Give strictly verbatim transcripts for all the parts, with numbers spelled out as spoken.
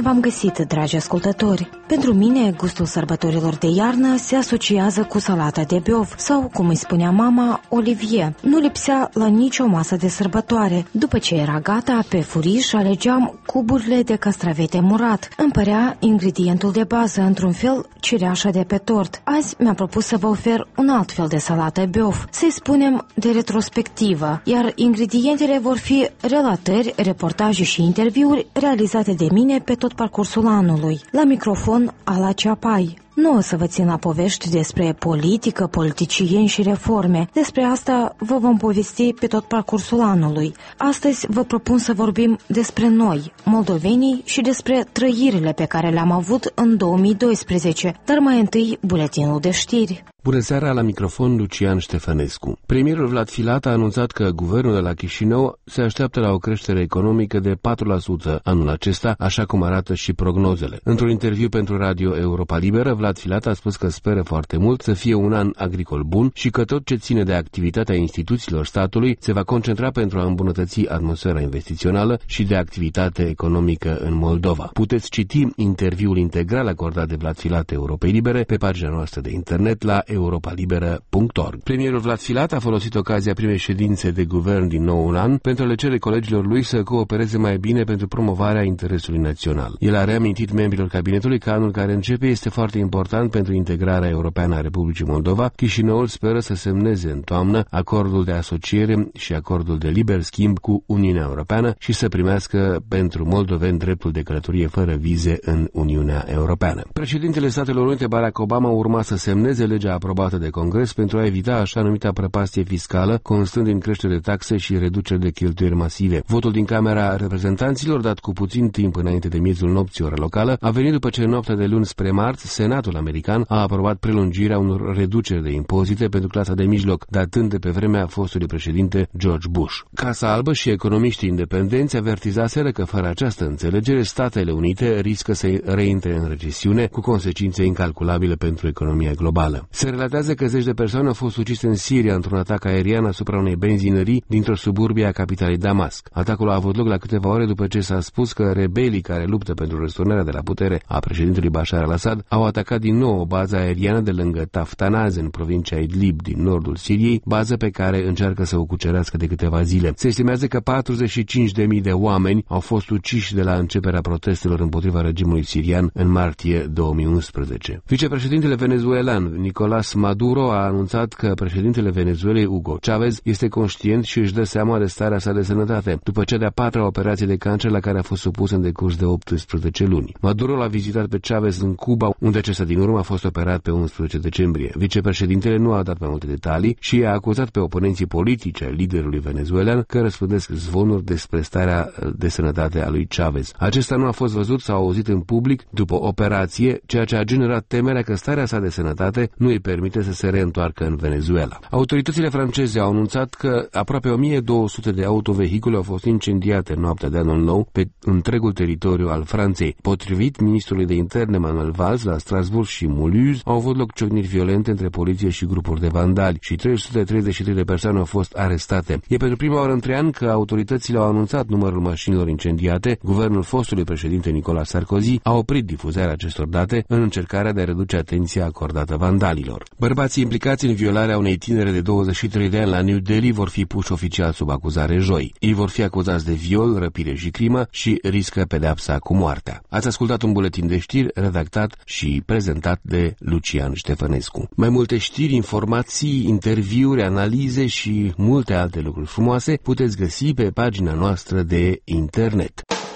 v-am găsit, dragi ascultători! Pentru mine, gustul sărbătorilor de iarnă se asociază cu salata de biov sau, cum îi spunea mama, olivier. Nu lipsea la nicio masă de sărbătoare. După ce era gata, pe furiș alegeam cuburile de castravete murat. Îmi părea ingredientul de bază, într-un fel, cireașa de pe tort. Azi mi-am propus să vă ofer un alt fel de salată biov, să-i spunem de retrospectivă, iar ingredientele vor fi relatări, reportaje și interviuri realizate de mine pe tot parcursul anului. La microfon, Ala Ceapai. Nu o să vă țin la povești despre politică, politicieni și reforme. Despre asta vă vom povesti pe tot parcursul anului. Astăzi vă propun să vorbim despre noi, moldovenii, și despre trăirile pe care le-am avut în două mii doisprezece. Dar mai întâi, buletinul de știri. Bună seara, la microfon Lucian Ștefănescu. Premierul Vlad Filat a anunțat că guvernul de la Chișinău se așteaptă la o creștere economică de patru la sută anul acesta, așa cum arată și prognozele. Într-un interviu pentru Radio Europa Liberă, Vlad Filat a spus că speră foarte mult să fie un an agricol bun și că tot ce ține de activitatea instituțiilor statului se va concentra pentru a îmbunătăți atmosfera investițională și de activitate economică în Moldova. Puteți citi interviul integral acordat de Vlad Filat Europei Libere pe pagina noastră de internet la europa liberă punct org. Premierul Vlad Filat a folosit ocazia primei ședințe de guvern din noul an pentru a le cere colegilor lui să coopereze mai bine pentru promovarea interesului național. El a reamintit membrilor cabinetului că anul care începe este foarte important pentru integrarea europeană a Republicii Moldova. Chișinăul speră să semneze în toamnă acordul de asociere și acordul de liber schimb cu Uniunea Europeană și să primească pentru moldoveni dreptul de călătorie fără vize în Uniunea Europeană. Președintele Statelor Unite Barack Obama urma să semneze legea aprobată de Congres pentru a evita așa numita prăpastie fiscală, constând din creștere de taxe și reducere de cheltuieli masive. Votul din Camera Reprezentanților, dat cu puțin timp înainte de miezul nopții ora locală, a venit după ce noaptea de luni spre marți, Senatul american a aprobat prelungirea unor reduceri de impozite pentru clasa de mijloc, datând de pe vremea fostului președinte George Bush. Casa Albă și economiștii independenți avertizaseră că fără această înțelegere, Statele Unite riscă să reintre în recesiune, cu consecințe incalculabile pentru economia globală. Se relatează că zeci de persoane au fost ucise în Siria într-un atac aerian asupra unei benzinării dintr-o suburbie a capitalei Damasc. Atacul a avut loc la câteva ore după ce s-a spus că rebelii care luptă pentru răsturnarea de la putere a președintelui Bashar al-Assad au atacat din nou o bază aeriană de lângă Taftanaz, în provincia Idlib din nordul Siriei, bază pe care încearcă să o cucerească de câteva zile. Se estimează că patruzeci și cinci de mii de oameni au fost uciși de la începerea protestelor împotriva regimului sirian în martie două mii unsprezece. Vicepreședintele venezuelan Nicolás Maduro a anunțat că președintele Venezuelei Hugo Chávez este conștient și își dă seama de starea sa de sănătate, după cea de-a patra operație de cancer la care a fost supus în decurs de optsprezece luni. Maduro l-a vizitat pe Chávez în Cuba, unde acesta din urmă a fost operat pe unsprezece decembrie. Vicepreședintele nu a dat mai multe detalii și a acuzat pe oponenții politici ai liderului venezuelan că răspândesc zvonuri despre starea de sănătate a lui Chávez. Acesta nu a fost văzut sau auzit în public după operație, ceea ce a generat temerea că starea sa de sănătate nu îi permite să se reîntoarcă în Venezuela. Autoritățile franceze au anunțat că aproape o mie două sute de autovehicule au fost incendiate în noaptea de anul nou pe întregul teritoriu al Franței. Potrivit ministrului de interne Manuel Valls, la Strasbourg și Mulhouse au avut loc ciocniri violente între poliție și grupuri de vandali și trei sute treizeci și trei de persoane au fost arestate. E pentru prima oară în trei ani că autoritățile au anunțat numărul mașinilor incendiate. Guvernul fostului președinte Nicolas Sarkozy a oprit difuzarea acestor date în încercarea de a reduce atenția acordată vandalilor. Bărbații implicați în violarea unei tinere de douăzeci și trei de ani la New Delhi vor fi puși oficial sub acuzare joi. Ei vor fi acuzați de viol, răpire și crimă și riscă pedeapsa cu moartea. Ați ascultat un buletin de știri redactat și prezentat de Lucian Ștefănescu. Mai multe știri, informații, interviuri, analize și multe alte lucruri frumoase puteți găsi pe pagina noastră de internet.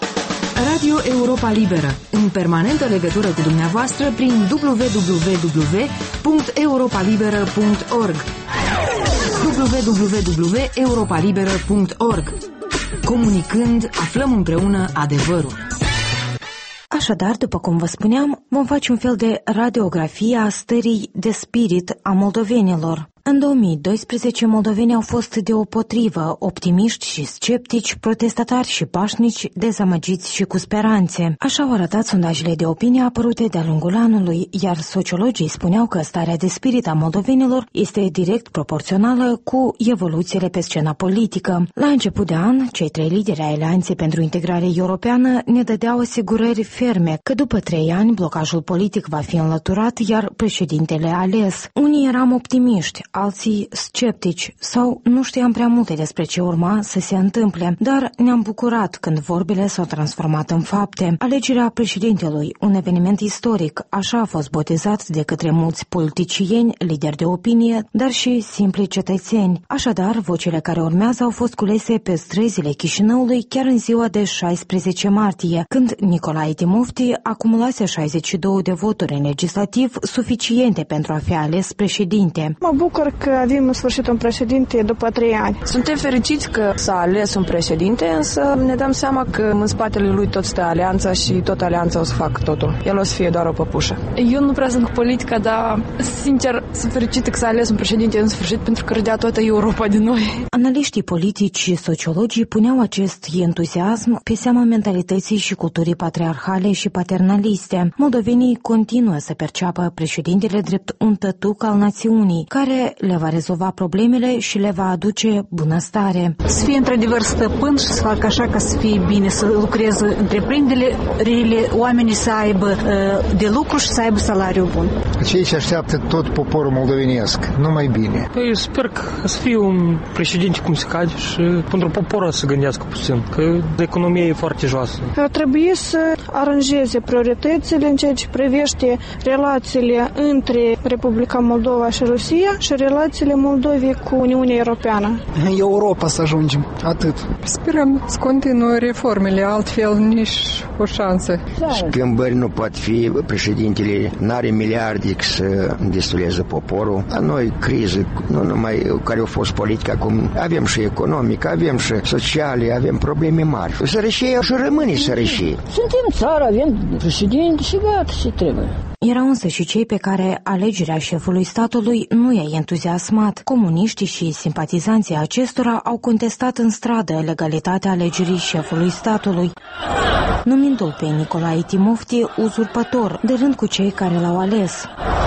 Radio Europa Liberă, în permanentă legătură cu dumneavoastră prin w w w punct europa liberă punct org w w w punct europa liberă punct org. Comunicând, aflăm împreună adevărul. Așadar, după cum vă spuneam, vom face un fel de radiografie a stării de spirit a moldovenilor. În două mii doisprezece, moldovenii au fost deopotrivă, optimiști și sceptici, protestatari și pașnici, dezamăgiți și cu speranțe. Așa au arătat sondajele de opinie apărute de-a lungul anului, iar sociologii spuneau că starea de spirit a moldovenilor este direct proporțională cu evoluțiile pe scena politică. La început de an, cei trei lideri ai Alianței pentru Integrare Europeană ne dădeau asigurări ferme că după trei ani blocajul politic va fi înlăturat, iar președintele ales. Unii eram optimiști, alții sceptici sau nu știam prea multe despre ce urma să se întâmple, dar ne-am bucurat când vorbele s-au transformat în fapte. Alegerea președintelui, un eveniment istoric, așa a fost botezat de către mulți politicieni, lideri de opinie, dar și simpli cetățeni. Așadar, vocile care urmează au fost culese pe străzile Chișinăului chiar în ziua de șaisprezece martie, când Nicolae Timofti acumulase șaizeci și două de voturi în legislativ suficiente pentru a fi ales președinte. Mă bucur că avem în sfârșit un președinte după trei ani. Suntem fericiți că s-a ales un președinte, însă ne dăm seama că în spatele lui tot stă alianța și tot alianța o să facă totul. El o să fie doar o păpușă. Eu nu prea sunt cu politica, dar sincer sunt fericită că s-a ales un președinte în sfârșit pentru că râdea toată Europa din noi. Analiștii politici și sociologii puneau acest entuziasm pe seama mentalității și culturii patriarhale și paternaliste. Moldovenii continuă să perceapă președintele drept un tătuc al națiunii, care le va rezolva problemele și le va aduce bunăstare. Să fie într-adevăr stăpân și să facă așa ca să fie bine, să lucreze întreprinderile, oamenii să aibă de lucru și să aibă salariu bun. Ce aici așteaptă tot poporul moldovenesc, numai bine. Păi sper că să fie un președinte cum se cade și pentru poporul să gândească puțin, că economia e foarte joasă. Ar trebui să aranjeze prioritățile în ceea ce privește relațiile între Republica Moldova și Rusia și relațiile Moldovei cu Uniunea Europeană. Europa să ajungem, atât. Sperăm să continue reformele, altfel nici o șansă. Schimbări nu pot fi, președintele n-are miliarde să destuleze poporul. La noi criză, nu numai care au fost politică, acum avem și economică, avem și sociale, avem probleme mari. Sărășie și rămâne sărășie. Suntem țară, avem președinte și gata, și trebuie. Erau însă și cei pe care alegerea șefului statului nu i-a entuziasmat. Comuniștii și simpatizanții acestora au contestat în stradă legalitatea alegerii șefului statului, numindu-l pe Nicolae Timofti uzurpător, de rând cu cei care l-au ales.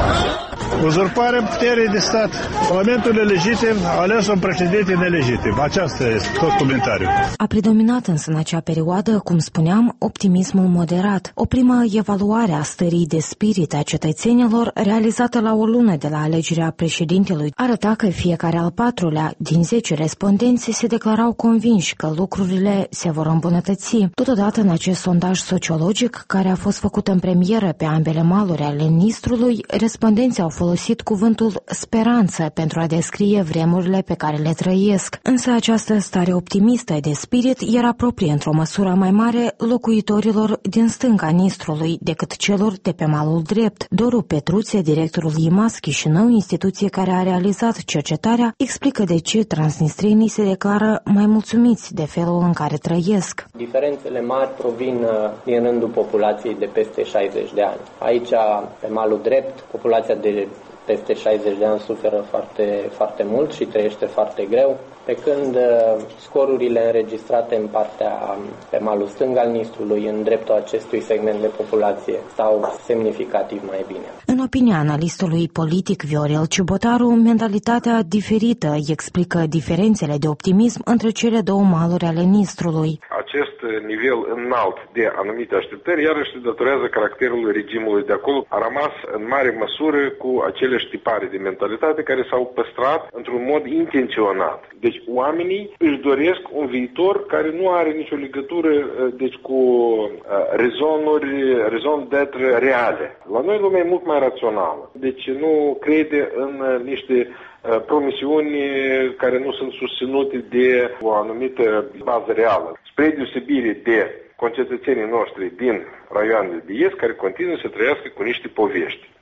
Uzurparea puterii de stat. În momentul legitim a ales un președinte nelegitim. Aceasta este tot comentariul. A predominat însă în acea perioadă, cum spuneam, optimismul moderat. O primă evaluare a stării de spirit a cetățenilor, realizată la o lună de la alegerea președintelui, arăta că fiecare al patrulea din zece respondenți se declarau convinși că lucrurile se vor îmbunătăți. Totodată, în acest sondaj sociologic, care a fost făcut în premieră pe ambele maluri ale Nistrului, respondenții au folosit cuvântul speranță pentru a descrie vremurile pe care le trăiesc. Însă această stare optimistă de spirit era proprie într-o măsură mai mare locuitorilor din stânga Nistrului decât celor de pe malul drept. Doru Petruțe, directorul I M A S Chișinău, instituție care a realizat cercetarea, explică de ce transnistrenii se declară mai mulțumiți de felul în care trăiesc. Diferențele mari provin din rândul populației de peste șaizeci de ani. Aici, pe malul drept, populația de peste șaizeci de ani suferă foarte, foarte mult și trăiește foarte greu, pe când scorurile înregistrate în partea pe malul stâng al Nistrului, în dreptul acestui segment de populație, stau semnificativ mai bine. În opinia analistului politic Viorel Ciubotaru, mentalitatea diferită explică diferențele de optimism între cele două maluri ale Nistrului. Acest nivel înalt de anumite așteptări iarăși se datorează caracterului regimului de acolo. A rămas în mare măsură cu aceleași tipare de mentalitate care s-au păstrat într-un mod intenționat. Deci oamenii își doresc un viitor care nu are nicio legătură deci, cu rezonuri, rezon d'être reale. La noi lumea e mult mai rațională. Deci nu crede în niște promisiuni care nu sunt susținute de o anumită bază reală. Spre deosebire de concetățenii noștri din raioanele de est, care continuă să trăiască cu niște povești, pe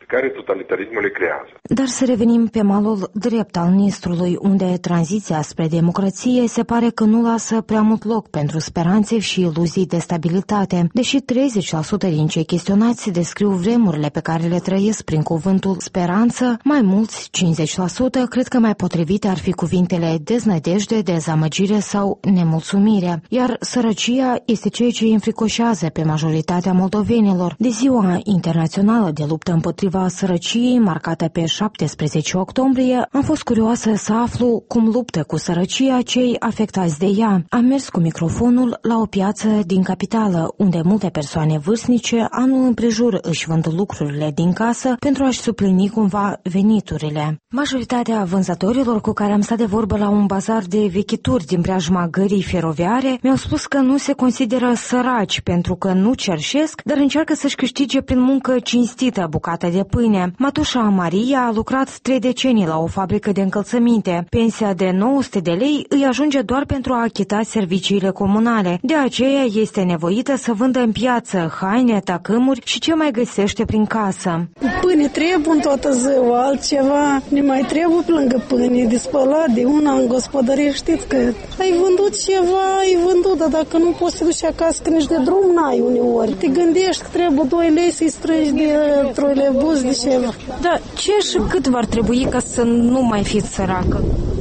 care totalitarismul le creează. Dar să revenim pe malul drept al Nistrului, unde tranziția spre democrație se pare că nu lasă prea mult loc pentru speranțe și iluzii de stabilitate. Deși treizeci la sută din cei chestionați descriu vremurile pe care le trăiesc prin cuvântul speranță, mai mulți, cincizeci la sută, cred că mai potrivite ar fi cuvintele deznădejde, dezamăgire sau nemulțumire. Iar sărăcia este ceea ce îi înfricoșează pe majoritatea moldovenilor. De Ziua Internațională de Luptă împotriva Sărăciei, marcată pe șaptesprezece octombrie, am fost curioasă să aflu cum luptă cu sărăcia cei afectați de ea. Am mers cu microfonul la o piață din capitală, unde multe persoane vârstnice anul împrejur își vând lucrurile din casă pentru a-și suplini cumva veniturile. Majoritatea vânzătorilor cu care am stat de vorbă la un bazar de vechituri din preajma gării feroviare mi-au spus că nu se consideră săraci pentru că nu cerșesc, dar încearcă să-și câștige prin muncă cinstită bucată de pâine. Mătușa Maria a lucrat trei decenii la o fabrică de încălțăminte. Pensia de nouă sute de lei îi ajunge doar pentru a achita serviciile comunale. De aceea este nevoită să vândă în piață haine, tacâmuri și ce mai găsește prin casă. Pâine trebuie în toată ziua, altceva ne mai trebuie pe lângă pâine, de spălat, de una în gospodărie. Știți că ai vândut ceva, ai vândut, dar dacă nu poți să duci acasă, că nici de drum n-ai uneori. Te gândești că trebuie doi lei să-i strângi de troilebuz, de ceva. Da, ce și cât v-ar trebui ca să nu mai fiți săracă?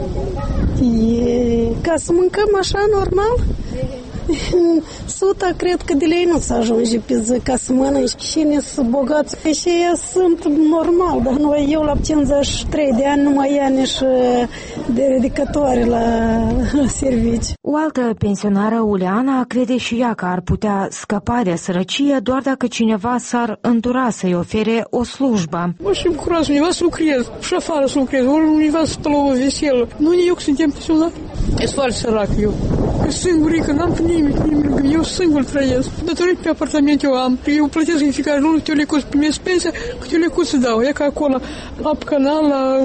E, ca să mâncăm așa normal? Suta cred că de lei nu se ajunge pe zi ca să mănânci. Cine sunt bogați și ei sunt normal, dar noi, eu la cincizeci și trei de ani nu mai ia nici de ridicătoare la servici. O altă pensionară, Uleana, crede și ea că ar putea scăpa de sărăcie doar dacă cineva s-ar îndura să-i ofere o slujbă. Mă simt curaj, undeva să lucrez, și afară să lucrez, ori undeva să stau la o veselă. Nu eu că suntem pensionari, e foarte sărac eu. Eu singurică, n-am pe nimic, nimic, eu singur trăiesc. Datorită pe apartament eu am, eu plătesc în fiecare lună, câte o lecuț primesc pensia, câte o lecuț să dau. E ca acolo, apă canal, la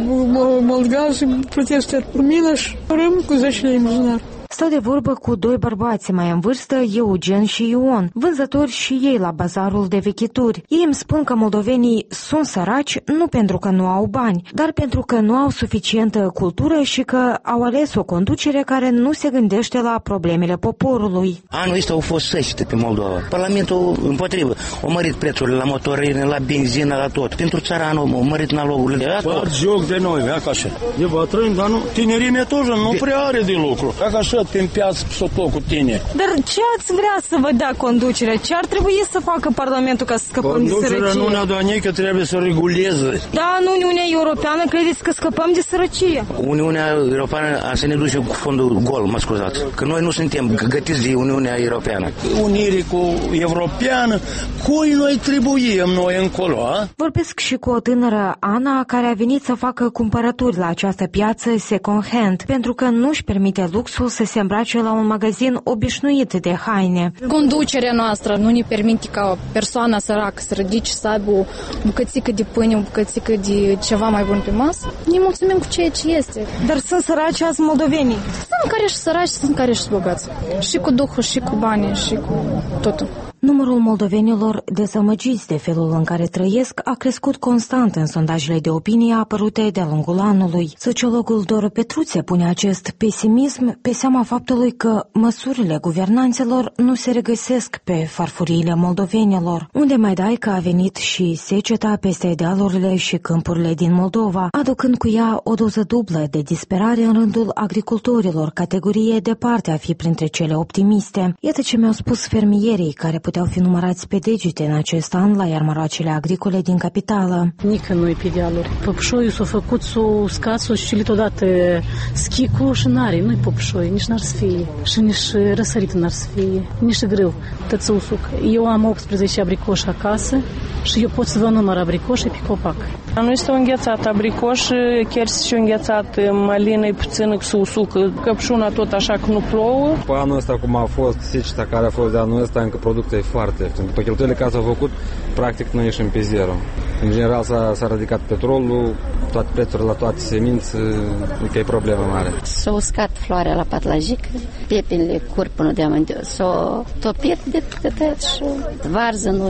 Moldgaz, plătesc termină și rămân cu zece lei în buzunar. Stau de vorbă cu doi bărbați mai în vârstă, Eugen și Ion, vânzători și ei la bazarul de vechituri. Ei îmi spun că moldovenii sunt săraci nu pentru că nu au bani, dar pentru că nu au suficientă cultură și că au ales o conducere care nu se gândește la problemele poporului. Anul ăsta au fost săște pe Moldova. Parlamentul împotrivă. Au mărit prețurile la motorine, la benzină, la tot. Pentru țaranul au mărit nalogurile. Fac joc de noi, ca așa. E bătrân, dar nu. Tinerimea tot nu prea are de lucru. Ca așa în piață soto cu tine. Dar ce ați vrea să vă dea conducerea? Ce ar trebui să facă Parlamentul ca să scăpăm de sărăcie? Conducerea nu ne-a dat nici că trebuie să reguleze. Da, în Uniunea Europeană credeți că scăpăm de sărăcie? Uniunea Europeană a să ne duce cu fondul gol, mă scuzați. Că noi nu suntem gătiți de Uniunea Europeană. Unire cu Europeană, cui noi trebuim noi încolo, a? Vorbesc și cu o tânără, Ana, care a venit să facă cumpărături la această piață second hand, pentru că nu-și permite luxul să se îmbrace la un magazin obișnuit de haine. Conducerea noastră nu ne permite ca o persoană săracă, sărădici, să aibă o bucățică de pâine, o bucățică de ceva mai bun pe masă. Ne mulțumim cu ceea ce este. Dar sunt săraci azi moldovenii? Sunt care și săraci, sunt care și bogați. Și cu duhul, și cu banii, și cu totul. Numărul moldovenilor dezamăgiți de felul în care trăiesc a crescut constant în sondajele de opinie apărute de-a lungul anului. Sociologul Doru Petruțe pune acest pesimism pe seama faptului că măsurile guvernanților nu se regăsesc pe farfuriile moldovenilor, unde mai dai că a venit și seceta peste dealurile și câmpurile din Moldova, aducând cu ea o doză dublă de disperare în rândul agricultorilor, categorie departe a fi printre cele optimiste. Iată ce mi-au spus fermierii care puteau fi numărați pe degete în acest an la iarmăracele agricole din capitală. Nică nu e pe dealuri. Păpușoiul s-a făcut, s-a uscat, s-a știlit odată schicul și n-are, nu-i păpușoi, nici n-ar să fie. Și nici răsărit n-ar să fie, nici grâu, tot să usuc. Eu am optsprezece abricoși acasă și eu pot să vă număr abricoși pe copac. Nu este înghețat abricoș, chiar și înghețat malină, e puțină să usucă, căpșuna tot așa că nu plouă. Pe anul ăsta cum a fost seceta care a fost de anul ăsta, încă producția e foarte ieftin. După cheltuielile care s-au făcut, practic noi ieșim pe zero. În general s-a, s-a ridicat petrolul, toate prețurile la toate semințe, adică e problemă mare. S-a uscat floarea la patlajic, pepinile curg până de amândoi, s-a topit de tătăt și varză noi.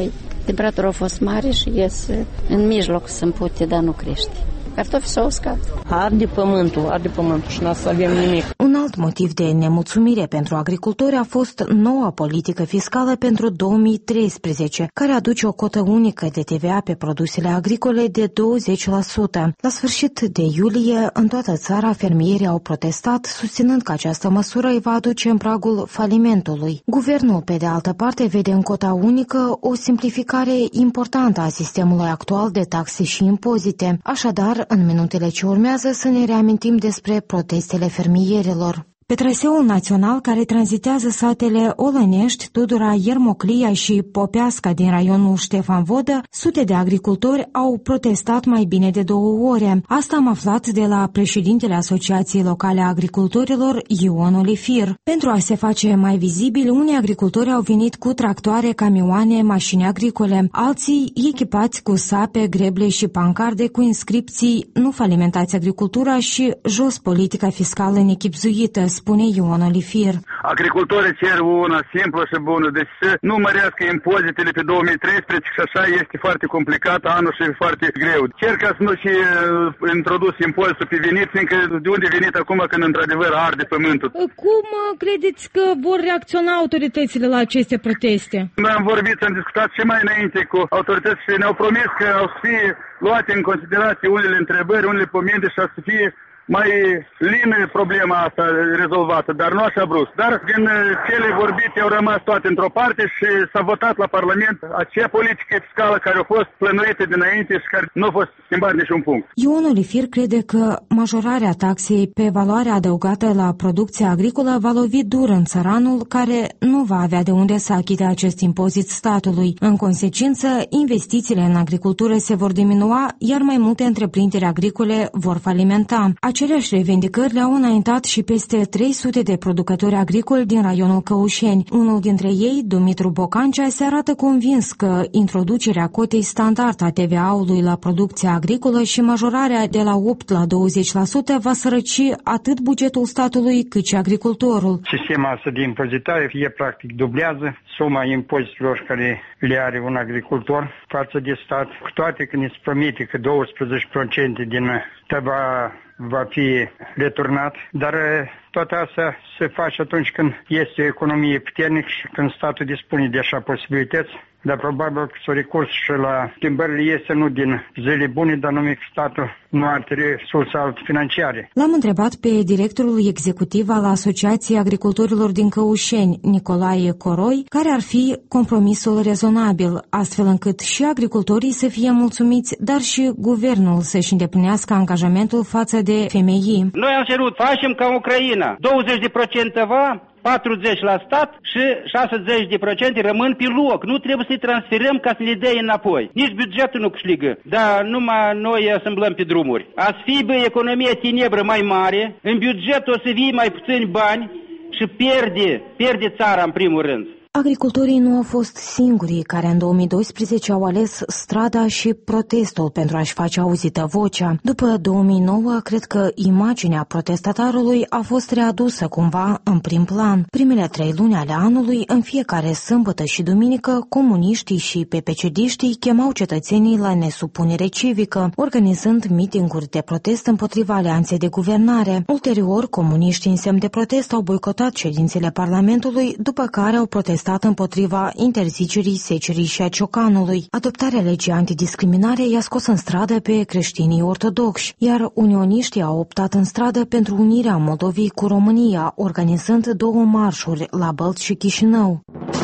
Temperatura a fost mare și ies în mijloc să împute, dar nu crește. Cartofii s-au uscat. Arde pământul, arde pământul și n-a să avem nimic. Un alt motiv de nemulțumire pentru agricultori a fost noua politică fiscală pentru două mii treisprezece, care aduce o cotă unică de T V A pe produsele agricole de douăzeci la sută. La sfârșit de iulie, în toată țara, fermierii au protestat, susținând că această măsură îi va aduce în pragul falimentului. Guvernul, pe de altă parte, vede în cota unică o simplificare importantă a sistemului actual de taxe și impozite. Așadar, în minutele ce urmează să ne reamintim despre protestele fermierilor. Pe traseul național care tranzitează satele Olănești, Tudura, Iermoclia și Popeasca din raionul Ștefan Vodă, sute de agricultori au protestat mai bine de două ore. Asta am aflat de la președintele Asociației Locale a Agricultorilor, Ion Olifir. Pentru a se face mai vizibil, unii agricultori au venit cu tractoare, camioane, mașini agricole, alții echipați cu sape, greble și pancarde cu inscripții "Nu falimentați agricultura" și "Jos politica fiscală nechibzuită", spune Ion Olifir. Agricultorii cer una simplă și bună, deci să nu mărească impozitele pe două mii treisprezece și așa este foarte complicat anul și foarte greu. Cer ca să nu și uh, introdus impozitul pe venit, fiindcă de unde venit acum când într-adevăr arde pământul. Cum credeți că vor reacționa autoritățile la aceste proteste? Noi am vorbit, am discutat și mai înainte cu autorități și ne-au promis că au să fie luate în considerație unele întrebări, unele pomente și a să fie mai lină problema asta rezolvată, dar nu așa brusc. Dar din cele vorbite au rămas toate într-o parte și s-a votat la Parlament acea politică fiscală care a fost plănuită dinainte și care nu a fost schimbat niciun punct. Ion Olifir crede că majorarea taxei pe valoare adăugată la producția agricolă va lovi dur în țăranul care nu va avea de unde să achite acest impozit statului. În consecință, investițiile în agricultură se vor diminua, iar mai multe întreprinderi agricole vor falimenta. Aceleași revendicări le-au înaintat și peste trei sute de producători agricoli din raionul Căușeni. Unul dintre ei, Dumitru Bocancea, se arată convins că introducerea cotei standard a T V A-ului la producția agricolă și majorarea de la opt la douăzeci la sută va sărăci atât bugetul statului cât și agricultorul. Sistemul asta de impozitare fie practic dublează suma impozitelor care le are un agricultor față de stat, cu toate că ne se promite că douăsprezece la sută din T V A va fi returnat, dar toate astea se face atunci când este o economie puternică și când statul dispune de așa posibilități, dar probabil că s-o recurs și la schimbările este nu din zile bune, dar numai că statul nu are resurse alte financiare. L-am întrebat pe directorul executiv al Asociației Agricultorilor din Căușeni, Nicolae Coroi, care ar fi compromisul rezonabil, astfel încât și agricultorii să fie mulțumiți, dar și guvernul să-și îndeplinească angajamentul față de F M I. Noi am cerut, facem ca Ucraina, douăzeci la sută T V A, patruzeci la sută la stat și șaizeci la sută rămân pe loc. Nu trebuie să-i transferăm ca să ne dea înapoi. Nici bugetul nu câștigă, dar numai noi asamblăm pe drumuri. A să fie bă, economia tenebră mai mare, în buget o să fie mai puțini bani și pierde, pierde țara în primul rând. Agricultorii nu au fost singurii care în două mii doisprezece au ales strada și protestul pentru a-și face auzită vocea. După două mii nouă, cred că imaginea protestatarului a fost readusă cumva în prim plan. Primele trei luni ale anului, în fiecare sâmbătă și duminică, comuniștii și P P C D-știi chemau cetățenii la nesupunere civică, organizând mitinguri de protest împotriva alianței de guvernare. Ulterior, comuniștii în semn de protest au boicotat ședințele Parlamentului, după care au protestat împotriva interzicerii secerii și a ciocanului. Adoptarea legii antidiscriminare i-a scos în stradă pe creștinii ortodoxi, iar unioniștii au optat în stradă pentru unirea Moldovei cu România, organizând două marșuri la Bălți și Chișinău.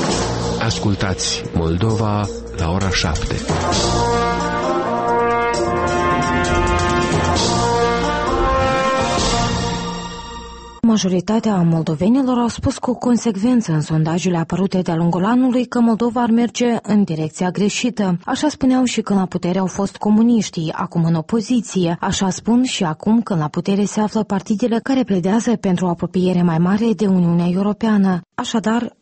Ascultați Moldova la ora șapte. Majoritatea moldovenilor au spus cu consecvență în sondajele apărute de-a lungul anului că Moldova ar merge în direcția greșită. Așa spuneau și când la putere au fost comuniștii, acum în opoziție. Așa spun și acum când la putere se află partidele care pledează pentru o apropiere mai mare de Uniunea Europeană. Așadar,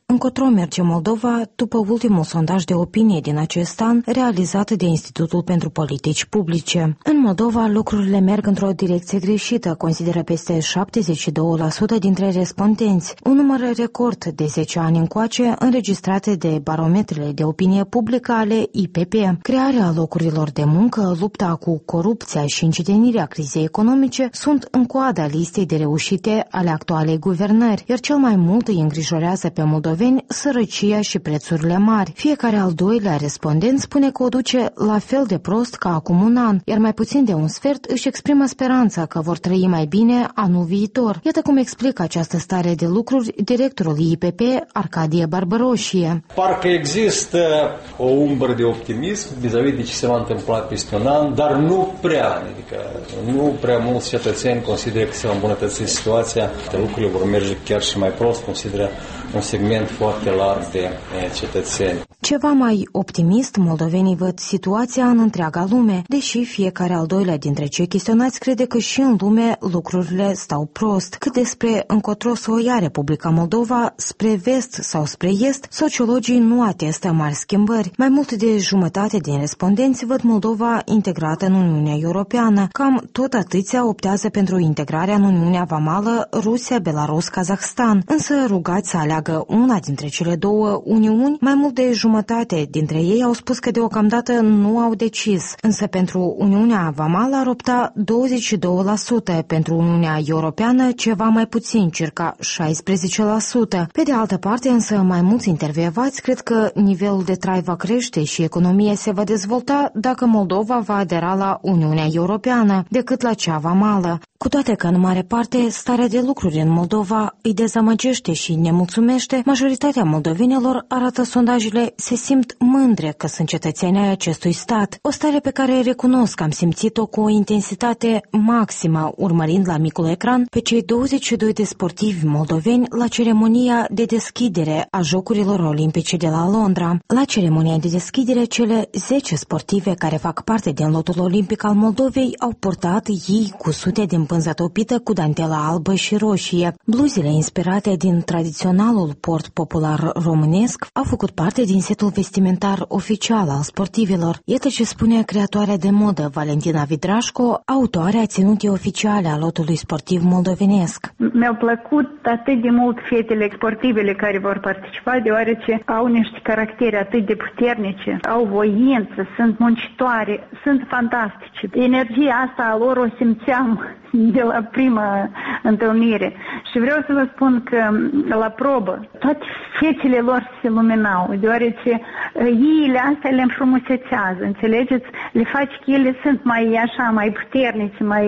încotro merge Moldova după ultimul sondaj de opinie din acest an realizat de Institutul pentru Politici Publice. În Moldova lucrurile merg într-o direcție greșită, consideră peste șaptezeci și doi la sută dintre respondenți, un număr record de zece ani încoace înregistrate de barometrele de opinie publică ale I P P. Crearea locurilor de muncă, lupta cu corupția și încetinirea crizei economice sunt în coada listei de reușite ale actualei guvernări, iar cel mai mult îi îngrijorează pe moldoveni sărăcia și prețurile mari. Fiecare al doilea respondent spune că o duce la fel de prost ca acum un an, iar mai puțin de un sfert își exprimă speranța că vor trăi mai bine anul viitor. Iată cum explică această stare de lucruri directorul I P P, Arcadie Barbăroșie. Parcă există o umbră de optimism vis-a-vis de ce se va întâmpla peste un an, dar nu prea, adică nu prea mulți cetățeni consideră că se va îmbunătăți situația, că lucrurile vor merge chiar și mai prost, consideră un segment foarte larg de cetățeni. Ceva mai optimist, moldovenii văd situația în întreaga lume, deși fiecare al doilea dintre cei chestionați crede că și în lume lucrurile stau prost. Cât despre încotro să o ia Republica Moldova, spre vest sau spre est, sociologii nu atestă mari schimbări. Mai mult de jumătate din respondenți văd Moldova integrată în Uniunea Europeană. Cam tot atâția optează pentru integrarea în Uniunea Vamală Rusia, Belarus, Kazahstan. Însă rugați să aleagă una dintre cele două uniuni, mai mult de jumătate dintre ei au spus că deocamdată nu au decis. Însă pentru Uniunea Vamală ar opta douăzeci și doi la sută, pentru Uniunea Europeană ceva mai puțin, circa șaisprezece la sută. Pe de altă parte, însă, mai mulți intervievați cred că nivelul de trai va crește și economia se va dezvolta dacă Moldova va adera la Uniunea Europeană, decât la cea vamală. Cu toate că, în mare parte, starea de lucruri în Moldova îi dezamăgește și nemulțumește, majoritatea moldovenilor, arată sondajele, se simt mândre că sunt cetățeni ai acestui stat. O stare pe care recunosc am simțit-o cu o intensitate maximă, urmărind la micul ecran pe cei douăzeci și doi de sportivi moldoveni la ceremonia de deschidere a Jocurilor Olimpice de la Londra. La ceremonia de deschidere, cele zece sportive care fac parte din lotul olimpic al Moldovei au purtat ei cu sute din pânză topită cu dantela albă și roșie. Bluzele inspirate din tradiționalul port popular românesc au făcut parte din setul vestimentar oficial al sportivilor. Iată ce spune creatoarea de modă Valentina Vidrașco, autoarea ținutei oficiale a lotului sportiv moldovenesc. Mi-au plăcut atât de mult fetele sportivele care vor participa, deoarece au niște caractere atât de puternice, au voință, sunt muncitoare, sunt fantastice. Energia asta a lor o simțeam de la prima întâlnire. Și vreau să vă spun că la probă toate fețele lor se luminau, deoarece iile astea le înfrumusețează, înțelegeți? Le face că ele sunt mai așa, mai puternice, mai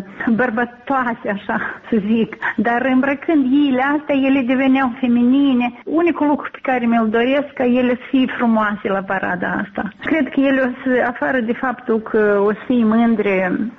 bărbătoase, așa să zic. Dar îmbrăcând iile astea, ele deveneau feminine. Unicul lucru pe care mi-l doresc ca ele să fie frumoase la parada asta. Cred că ele o să, afară de faptul că o să fie mândre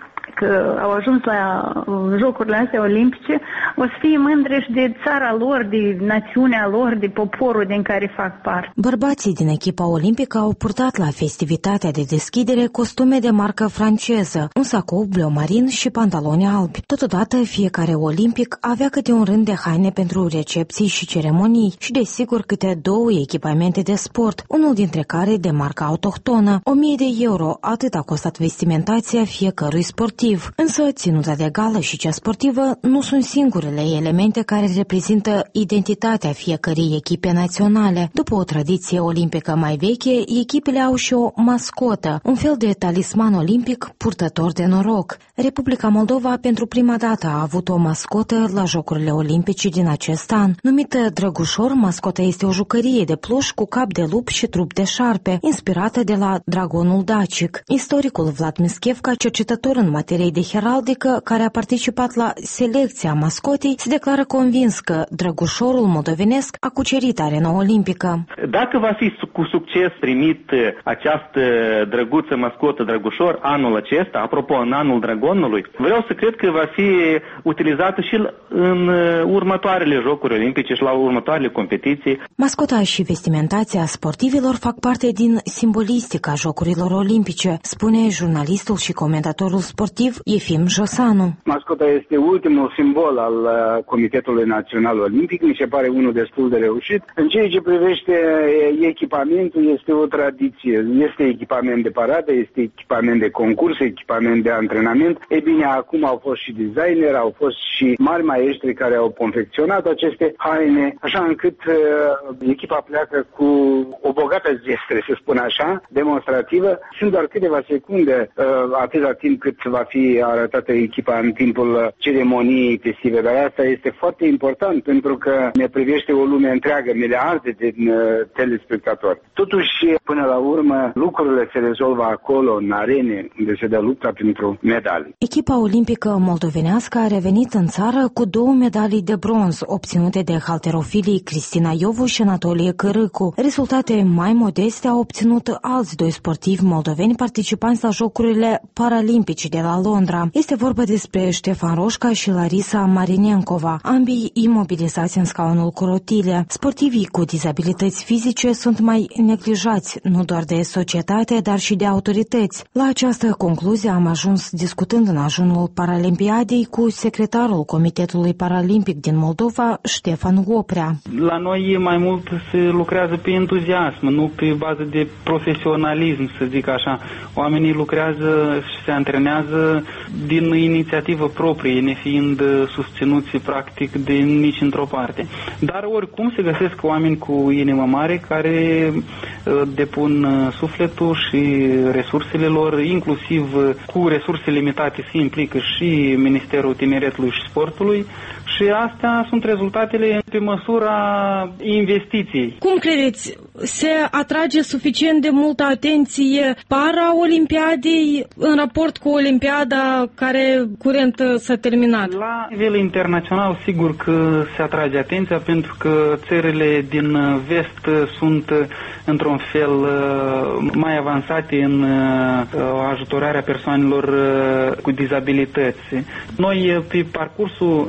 că au ajuns la Jocurile astea olimpice, o să fie mândre și de țara lor, de națiunea lor, de poporul din care fac parte. Bărbații din echipa olimpică au purtat la festivitatea de deschidere costume de marcă franceză, un sacou bleu marin și pantaloni albi. Totodată, fiecare olimpic avea câte un rând de haine pentru recepții și ceremonii și, desigur, câte două echipamente de sport, unul dintre care de marcă autohtonă. O mie de euro, atât a costat vestimentația fiecărui sportiv. Însă, ținuta de gală și cea sportivă nu sunt singurele elemente care reprezintă identitatea fiecărei echipe naționale. După o tradiție olimpică mai veche, echipele au și o mascotă, un fel de talisman olimpic purtător de noroc. Republica Moldova pentru prima dată a avut o mascotă la Jocurile Olimpice din acest an. Numită Drăgușor, mascota este o jucărie de pluș cu cap de lup și trup de șarpe, inspirată de la dragonul dacic. Istoricul Vlad Mischevca, cercetător în materie de heraldică, care a participat la selecția mascotei, se declară convins că Drăgușorul moldovenesc a cucerit arena olimpică. Dacă va fi cu succes primit această drăguță mascotă Drăgușor anul acesta, apropo, în anul dragonului, vreau să cred că va fi utilizată și în următoarele Jocuri Olimpice și la următoarele competiții. Mascota și vestimentația sportivilor fac parte din simbolistica Jocurilor Olimpice, spune jurnalistul și comentatorul sportiv Efim Josanu. Mascota este ultimul simbol al Comitetului Național Olimpic, mi se pare unul destul de reușit. În ceea ce privește echipamentul, este o tradiție. Este echipament de paradă, este echipament de concurs, echipament de antrenament. E bine, acum au fost și designeri, au fost și mari maestri care au confecționat aceste haine, așa încât uh, echipa pleacă cu o bogată zestre, să spun așa, demonstrativă. Sunt doar câteva secunde, uh, atâta timp cât va fi arătată echipa în timpul ceremoniei festive, dar asta este foarte important pentru că ne privește o lume întreagă, miliarde de uh, telespectatori. Totuși, până la urmă, lucrurile se rezolvă acolo, în arene, unde se dă lupta pentru medalii. Echipa olimpică moldovenească a revenit în țară cu două medalii de bronz obținute de halterofilii Cristina Iovu și Anatolie Cărâcu. Rezultate mai modeste au obținut alți doi sportivi moldoveni participanți la Jocurile Paralimpice de la Londra. Este vorba despre Ștefan Roșca și Larisa Marinencova, ambii imobilizați în scaunul cu rotile. Sportivii cu dizabilități fizice sunt mai neglijați, nu doar de societate, dar și de autorități. La această concluzie am ajuns discutând în ajunul Paralimpiadei cu secretarul Comitetului Paralimpic din Moldova, Ștefan Oprea. La noi mai mult se lucrează pe entuziasm, nu pe bază de profesionalism, să zic așa. Oamenii lucrează și se antrenează din inițiativă proprie, nefiind susținuți practic de nici într-o parte. Dar oricum se găsesc oameni cu inimă mare care depun sufletul și resursele lor, inclusiv cu resurse limitate se implică și Ministerul Tineretului și Sportului și astea sunt rezultatele pe măsura investiției. Cum credeți? Se atrage suficient de multă atenție para-olimpiadei în raport cu Olimpiada care curent s-a terminat? La nivel internațional, sigur că se atrage atenția pentru că țările din vest sunt într-un fel mai avansate în ajutorarea persoanelor cu dizabilități. Noi, pe parcursul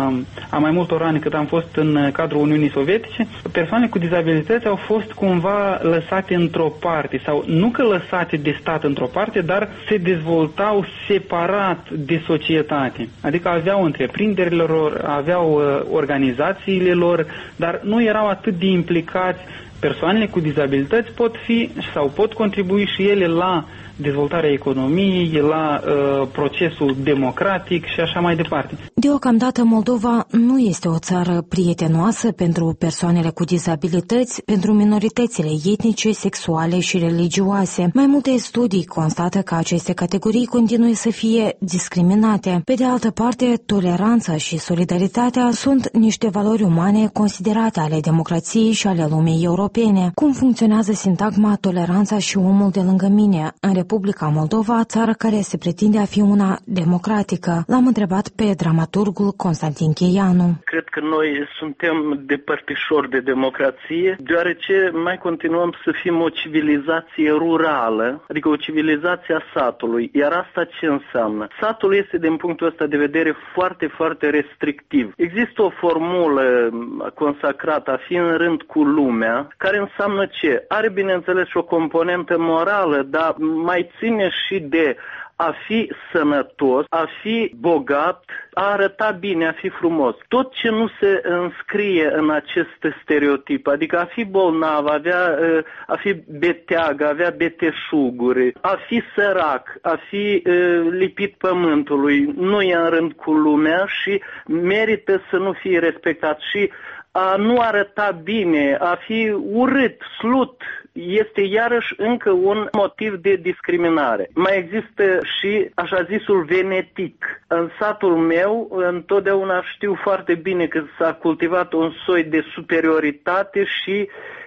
a mai multor ani cât am fost în cadrul Uniunii Sovietice, persoanele cu dizabilități au fost cumva lăsate într-o parte sau nu că lăsate de stat într-o parte, dar se dezvoltau separat de societate. Adică aveau întreprinderile lor, aveau organizațiile lor, dar nu erau atât de implicați. Persoanele cu dizabilități pot fi sau pot contribui și ele la dezvoltarea economiei, la uh, procesul democratic și așa mai departe. Deocamdată Moldova nu este o țară prietenoasă pentru persoanele cu dizabilități, pentru minoritățile etnice, sexuale și religioase. Mai multe studii constată că aceste categorii continuă să fie discriminate. Pe de altă parte, toleranța și solidaritatea sunt niște valori umane considerate ale democrației și ale lumii europene. Cum funcționează sintagma toleranța și omul de lângă mine în Republica Moldova, țară care se pretinde a fi una democratică? L-am întrebat pe dramaturgul Constantin Cheianu. Cred că noi suntem depărtișori de democrație, deoarece mai continuăm să fim o civilizație rurală, adică o civilizație a satului. Iar asta ce înseamnă? Satul este, din punctul ăsta de vedere, foarte, foarte restrictiv. Există o formulă consacrată a fi în rând cu lumea, care înseamnă ce? Are, bineînțeles, și o componentă morală, dar mai ține și de a fi sănătos, a fi bogat, a arăta bine, a fi frumos. Tot ce nu se înscrie în acest stereotip, adică a fi bolnav, avea, a fi beteag, a avea beteșuguri, a fi sărac, a fi lipit pământului, nu e în rând cu lumea și merită să nu fie respectat. Și a nu arăta bine, a fi urât, slut, este iarăși încă un motiv de discriminare. Mai există și așa zisul venetic. În satul meu întotdeauna știu foarte bine că s-a cultivat un soi de superioritate și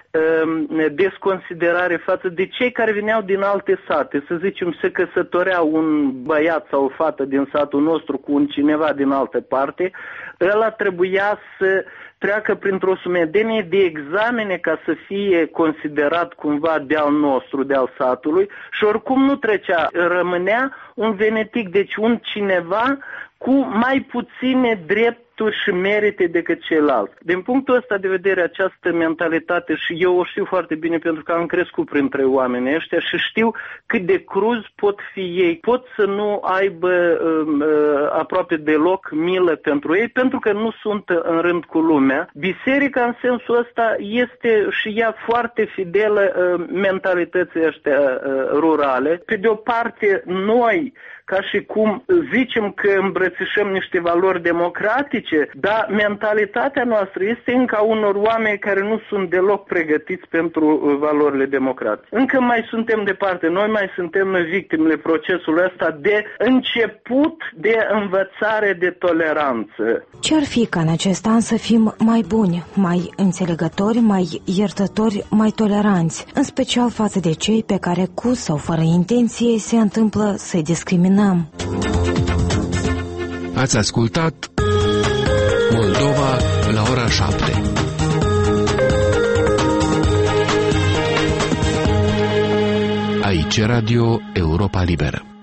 desconsiderare față de cei care veneau din alte sate. Să zicem, se căsătorea un băiat sau o fată din satul nostru cu un cineva din altă parte, ăla trebuia să treacă printr-o sumedenie de examene ca să fie considerat cumva de-al nostru, de-al satului și oricum nu trecea, rămânea un venetic, deci un cineva cu mai puține drepturi drepturi și merite decât ceilalți. Din punctul ăsta de vedere, această mentalitate, și eu o știu foarte bine pentru că am crescut printre oamenii ăștia și știu cât de cruz pot fi ei. Pot să nu aibă uh, aproape deloc milă pentru ei, pentru că nu sunt în rând cu lumea. Biserica în sensul ăsta este și ea foarte fidelă uh, mentalității ăștia uh, rurale. Pe de o parte, noi ca și cum zicem că îmbrățișăm niște valori democratice, dar mentalitatea noastră este încă a unor oameni care nu sunt deloc pregătiți pentru valorile democratice. Încă mai suntem departe, noi mai suntem victimele procesului ăsta de început de învățare de toleranță. Ce-ar fi ca în acest an să fim mai buni, mai înțelegători, mai iertători, mai toleranți, în special față de cei pe care cu sau fără intenție se întâmplă să-i discriminăm. Ați ascultat Moldova la ora șapte. Aici Radio Europa Liberă.